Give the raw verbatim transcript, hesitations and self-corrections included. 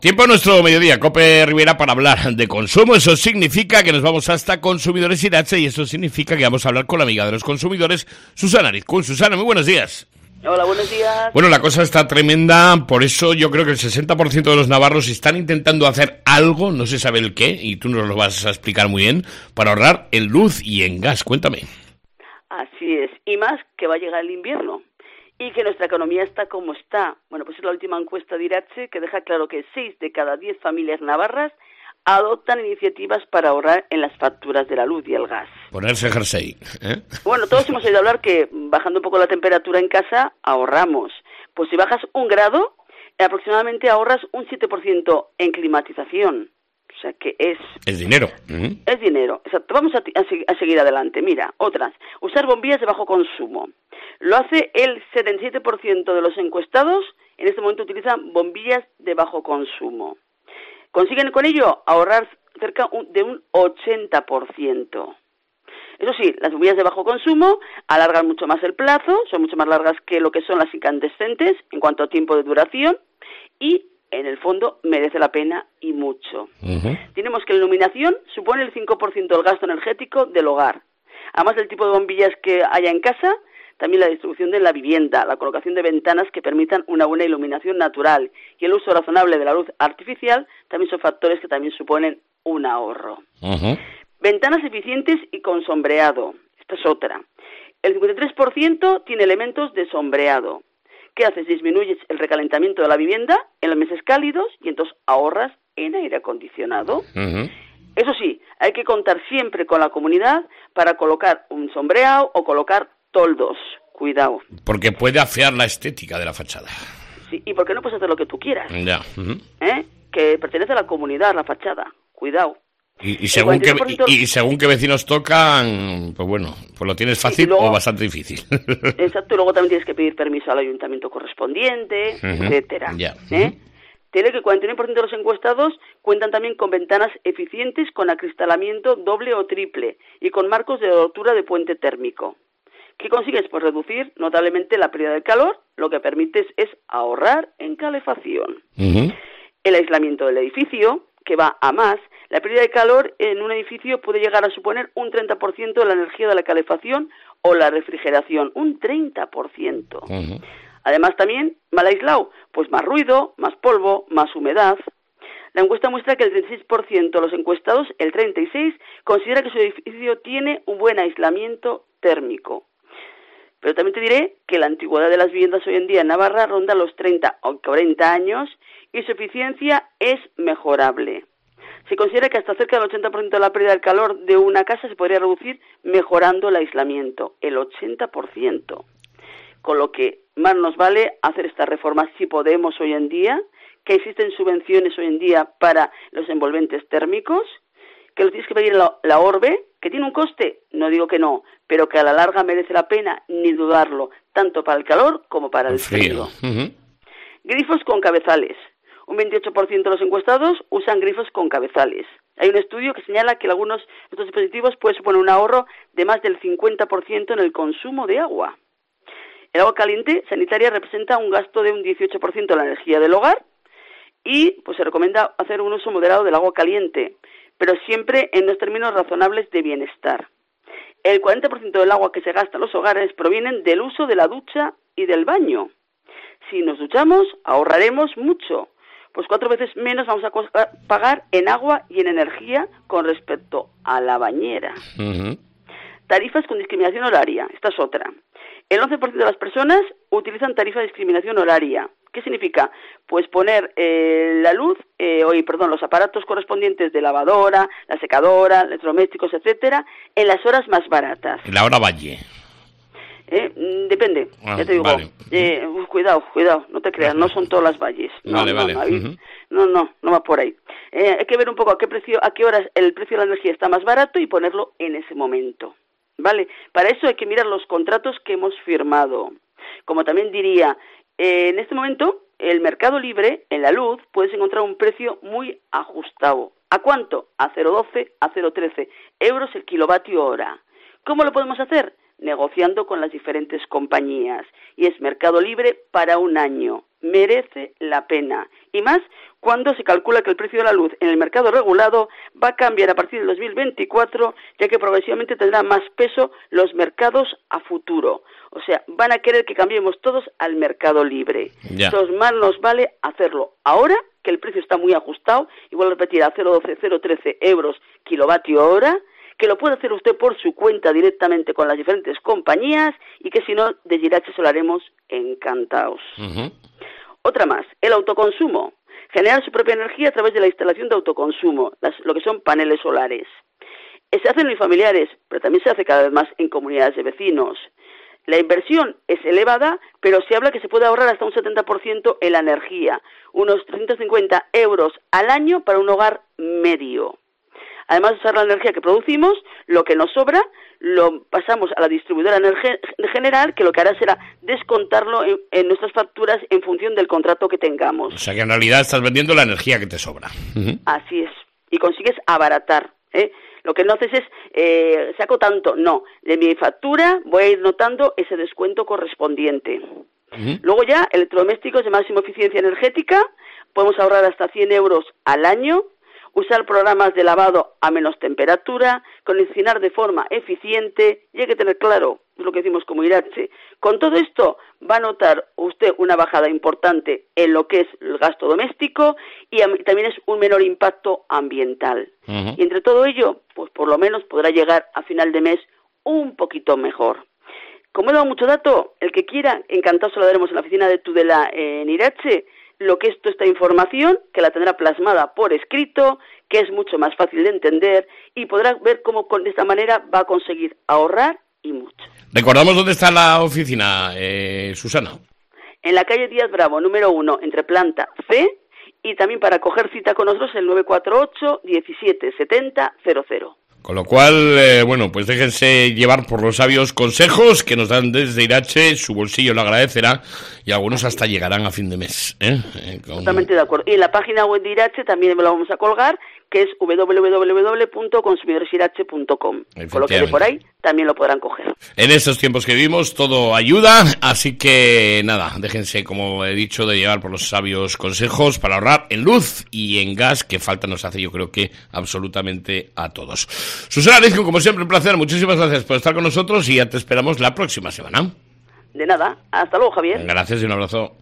Tiempo a nuestro mediodía, Cope Rivera, para hablar de consumo. Eso significa que nos vamos hasta Consumidores Iratxe y eso significa que vamos a hablar con la amiga de los consumidores, Susana Arizkun. Susana, muy buenos días. Hola, buenos días. Bueno, la cosa está tremenda, por eso yo creo que el sesenta por ciento de los navarros están intentando hacer algo, no se sabe el qué, y tú nos lo vas a explicar muy bien, para ahorrar en luz y en gas. Cuéntame. Así es, y más que va a llegar el invierno. Y que nuestra economía está como está. Bueno, pues es la última encuesta de Iratxe que deja claro que seis de cada diez familias navarras adoptan iniciativas para ahorrar en las facturas de la luz y el gas. Ponerse jersey, ¿eh? Bueno, todos hemos oído hablar que bajando un poco la temperatura en casa ahorramos. Pues si bajas un grado, aproximadamente ahorras un siete por ciento en climatización. O sea que es... Es dinero. Uh-huh. Es dinero, exacto. Vamos a, a, a seguir adelante. Mira, otras. Usar bombillas de bajo consumo. Lo hace el setenta y siete por ciento de los encuestados, en este momento utilizan bombillas de bajo consumo. Consiguen con ello ahorrar cerca de un ochenta por ciento. Eso sí, las bombillas de bajo consumo alargan mucho más el plazo, son mucho más largas que lo que son las incandescentes en cuanto a tiempo de duración y en el fondo merece la pena y mucho. Uh-huh. Tenemos que la iluminación supone el cinco por ciento del gasto energético del hogar. Además del tipo de bombillas que haya en casa, también la distribución de la vivienda, la colocación de ventanas que permitan una buena iluminación natural y el uso razonable de la luz artificial también son factores que también suponen un ahorro. Uh-huh. Ventanas eficientes y con sombreado. Esta es otra. El cincuenta y tres por ciento tiene elementos de sombreado. ¿Qué haces? Disminuyes el recalentamiento de la vivienda en los meses cálidos y entonces ahorras en aire acondicionado. Uh-huh. Eso sí, hay que contar siempre con la comunidad para colocar un sombreado o colocar toldos. Cuidado. Porque puede afear la estética de la fachada. Sí, y porque no puedes hacer lo que tú quieras. Ya. Uh-huh. ¿Eh? Que pertenece a la comunidad, la fachada. Cuidado. Y, y, según que, y, y según qué vecinos tocan, pues bueno, pues lo tienes fácil luego, o bastante difícil. Exacto, y luego también tienes que pedir permiso al ayuntamiento correspondiente, uh-huh, etcétera. Yeah, ¿eh? Uh-huh. Tiene que el cuarenta y nueve por ciento de los encuestados cuentan también con ventanas eficientes con acristalamiento doble o triple y con marcos de altura de puente térmico. ¿Qué consigues? Pues reducir notablemente la pérdida de calor, lo que permites es ahorrar en calefacción. Uh-huh. El aislamiento del edificio, que va a más, la pérdida de calor en un edificio puede llegar a suponer un treinta por ciento de la energía de la calefacción o la refrigeración, un treinta por ciento. Uh-huh. Además también, mal aislado, pues más ruido, más polvo, más humedad. La encuesta muestra que el treinta y seis por ciento de los encuestados, el treinta y seis por ciento, considera que su edificio tiene un buen aislamiento térmico. Pero también te diré que la antigüedad de las viviendas hoy en día en Navarra ronda los treinta o cuarenta años y su eficiencia es mejorable. Se considera que hasta cerca del ochenta por ciento de la pérdida del calor de una casa se podría reducir mejorando el aislamiento, el ochenta por ciento. Con lo que más nos vale hacer estas reformas si podemos hoy en día, que existen subvenciones hoy en día para los envolventes térmicos, que lo tienes que pedir la, la Orbe, que tiene un coste, no digo que no, pero que a la larga merece la pena, ni dudarlo, tanto para el calor como para el, el frío. frío. Uh-huh. Grifos con cabezales. Un veintiocho por ciento de los encuestados usan grifos con cabezales. Hay un estudio que señala que algunos de estos dispositivos pueden suponer un ahorro de más del cincuenta por ciento en el consumo de agua. El agua caliente sanitaria representa un gasto de un dieciocho por ciento de la energía del hogar y pues se recomienda hacer un uso moderado del agua caliente, pero siempre en los términos razonables de bienestar. El cuarenta por ciento del agua que se gasta en los hogares provienen del uso de la ducha y del baño. Si nos duchamos, ahorraremos mucho, pues cuatro veces menos vamos a pagar en agua y en energía con respecto a la bañera. Uh-huh. Tarifas con discriminación horaria, esta es otra. El once por ciento de las personas utilizan tarifa de discriminación horaria. ¿Qué significa? Pues poner eh, la luz, eh, oye, perdón, los aparatos correspondientes de lavadora, la secadora, electrodomésticos, etcétera, en las horas más baratas. En la hora valle. Eh, depende, ah, ya te digo. Vale. Eh, cuidado, cuidado, no te creas, no son todas las valles. No, vale, no, vale. No, uh-huh. no, no, no va por ahí. Eh, hay que ver un poco a qué precio, a qué horas el precio de la energía está más barato y ponerlo en ese momento. ¿Vale? Para eso hay que mirar los contratos que hemos firmado. Como también diría, eh, en este momento, el mercado libre, en la luz, puedes encontrar un precio muy ajustado. ¿A cuánto? A cero coma doce, a cero coma trece euros el kilovatio hora. ¿Cómo lo podemos hacer? negociando con las diferentes compañías. Y es mercado libre para un año. Merece la pena. Y más cuando se calcula que el precio de la luz en el mercado regulado va a cambiar a partir del dos mil veinticuatro, ya que progresivamente tendrán más peso los mercados a futuro. O sea, van a querer que cambiemos todos al mercado libre. Ya. Entonces, más nos vale hacerlo ahora, que el precio está muy ajustado, y vuelvo a repetir, a cero coma doce, cero coma trece euros kilovatio hora, que lo puede hacer usted por su cuenta directamente con las diferentes compañías, y que si no, de Irache se lo haremos encantados. Uh-huh. Otra más, el autoconsumo. Generar su propia energía a través de la instalación de autoconsumo, las, lo que son paneles solares. Se hace en unifamiliares, pero también se hace cada vez más en comunidades de vecinos. La inversión es elevada, pero se habla que se puede ahorrar hasta un setenta por ciento en la energía, unos trescientos cincuenta euros al año para un hogar medio. Además de usar la energía que producimos, lo que nos sobra lo pasamos a la distribuidora energe- general, que lo que hará será descontarlo en, en nuestras facturas en función del contrato que tengamos. O sea que en realidad estás vendiendo la energía que te sobra. Uh-huh. Así es. Y consigues abaratar, ¿eh? Lo que no haces es, eh, saco tanto, no. De mi factura voy a ir notando ese descuento correspondiente. Uh-huh. Luego ya, electrodomésticos de máxima eficiencia energética, podemos ahorrar hasta cien euros al año. Usar programas de lavado a menos temperatura, condicionar de forma eficiente, y hay que tener claro, es lo que decimos como Irache. Con todo esto va a notar usted una bajada importante en lo que es el gasto doméstico, y también es un menor impacto ambiental. Uh-huh. Y entre todo ello, pues por lo menos podrá llegar a final de mes un poquito mejor. Como he dado mucho dato, el que quiera, encantado se lo daremos en la oficina de Tudela en Irache, lo que es toda esta información, que la tendrá plasmada por escrito, que es mucho más fácil de entender, y podrá ver cómo con de esta manera va a conseguir ahorrar y mucho. Recordamos dónde está la oficina, eh, Susana. En la calle Díaz Bravo, número uno, entre planta C, y también para coger cita con nosotros el nueve cuatro ocho, diecisiete setenta, cero cero. Con lo cual, eh, bueno, pues déjense llevar por los sabios consejos que nos dan desde Irache, su bolsillo lo agradecerá, y algunos hasta llegarán a fin de mes. ¿eh? Eh, con... Totalmente de acuerdo. Y en la página web de Irache también me lo vamos a colgar, que es doble u doble u doble u punto consumidores irache punto com. Con lo que de por ahí también lo podrán coger. En estos tiempos que vivimos todo ayuda, así que nada, déjense, como he dicho, de llevar por los sabios consejos para ahorrar en luz y en gas, que falta nos hace, yo creo que absolutamente a todos. Susana Lezcun, como siempre, un placer. Muchísimas gracias por estar con nosotros y ya te esperamos la próxima semana. De nada. Hasta luego, Javier. Gracias y un abrazo.